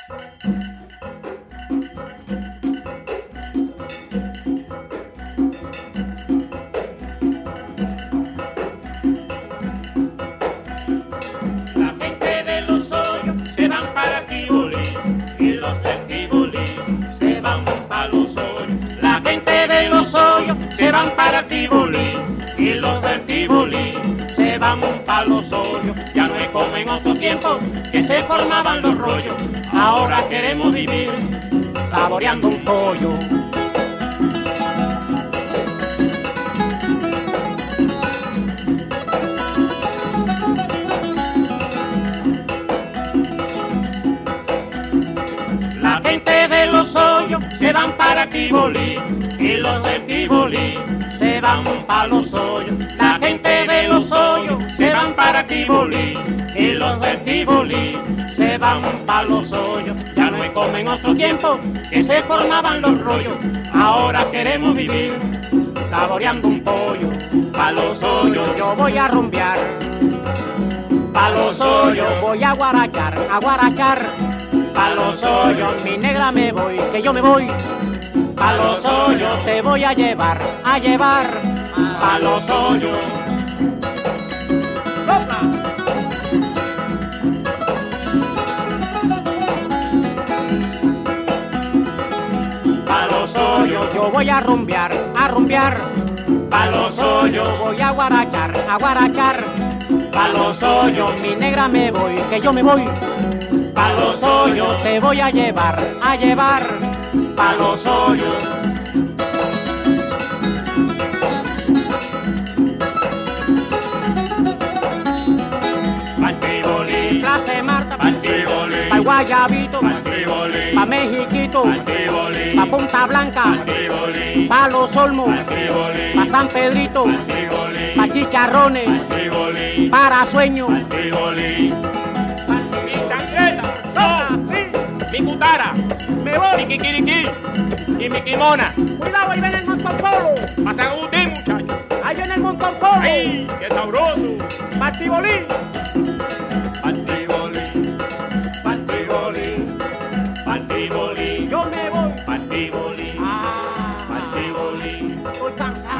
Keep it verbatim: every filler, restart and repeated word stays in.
La gente de Los Hoyos se van para Tibolí y los del Tibolí se van para Los Hoyos. La gente de Los Hoyos se van para Tibolí y los del Tibolí se van para Los Hoyos. Ya no es como en otro tiempo que se formaban los rollos. Ahora queremos vivir saboreando un pollo. La gente de Los Hoyos se van para Tibolí y los del Tibolí se van para Los Hoyos. La gente de Los Hoyos se van para Tibolí y los del Tibolí se van para Los Hoyos. Ya no es como en otro tiempo que se formaban los rollos. Ahora queremos vivir saboreando un pollo. Pa' Los Hoyos yo voy a rumbear, pa' Los Hoyos voy a guarachar, a guarachar. Pa' Los Hoyos mi negra me voy, que yo me voy. Pa' Los Hoyos te voy a llevar, a llevar. Pa' Los Hoyos. ¡Sopla! Pa' Los Hoyos yo voy a rumbear, a rumbear. Pa' Los Hoyos voy a guarachar, a guarachar. Pa' Los Hoyos mi negra me voy, que yo me voy. Pa' Los Hoyos te voy a llevar, a llevar. Pa' Los Hoyos. Pa'l Tibolí, Plaza Marta, pa'l Tibolí, pa'l Guayabito, pa'l Tibolí, pa' Mexiquito, pa'l Tibolí, pa' Punta Blanca, pa'l Tibolí, pa' Los Olmos, pa'l Tibolí, pa' San Pedrito, pa'l Tibolí, pa' Chicharrones, pa'l Tibolí, para Sueño, pa'l Tibolí. Mi chancleta, no, sí, mi cutara, me voy, mi kikiriki y mi kimona. Cuidado, ahí viene el montón polo. Pa' San Agustín, muchacho. Ahí viene el montón polo. ¡Ay, qué sabroso! Pa' Tibolí. Pa'l Tibolí, pa'l Tibolí, pa'l Tibolí. Yo me voy. Pa'l Tibolí, Ah, pa'l Tibolí. estoy cansado.